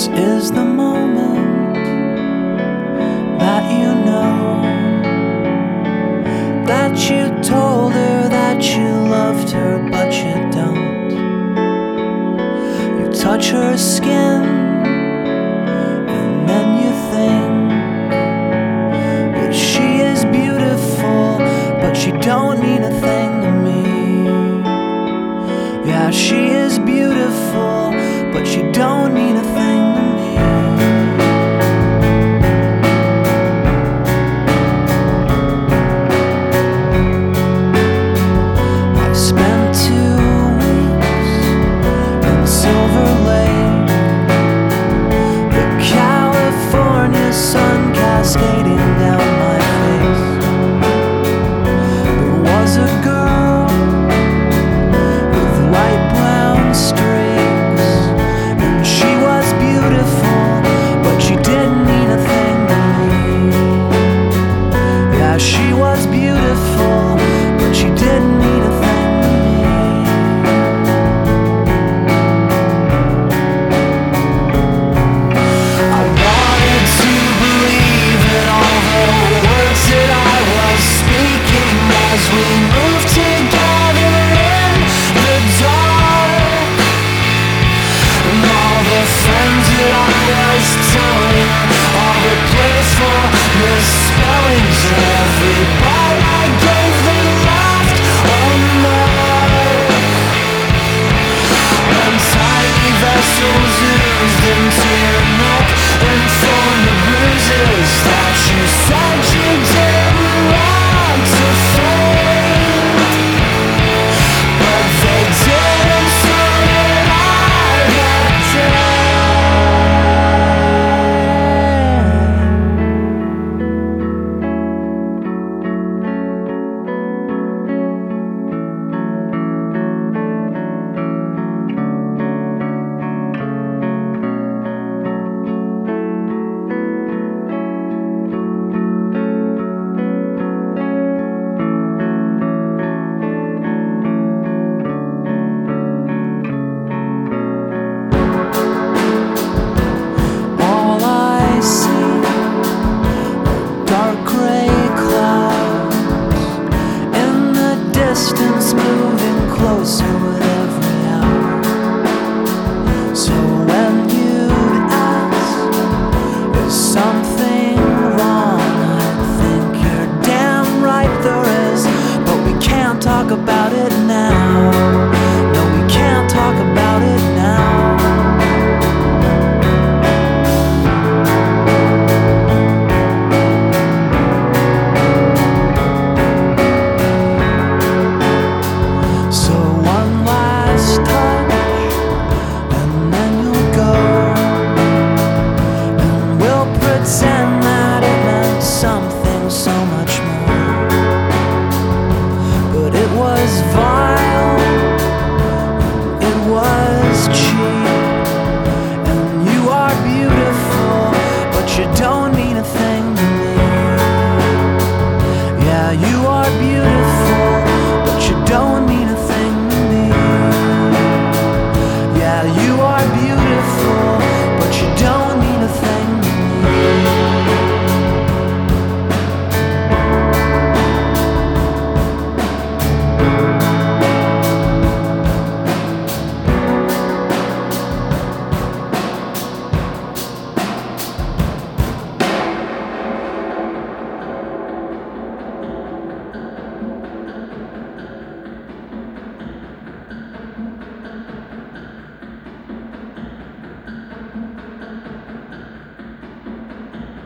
This is the moment that you know that you told her that you loved her, but you don't. You touch her skin and then you think that she is beautiful, but she don't mean a thing to me. Yeah, she is beautiful, but she don't mean a thing.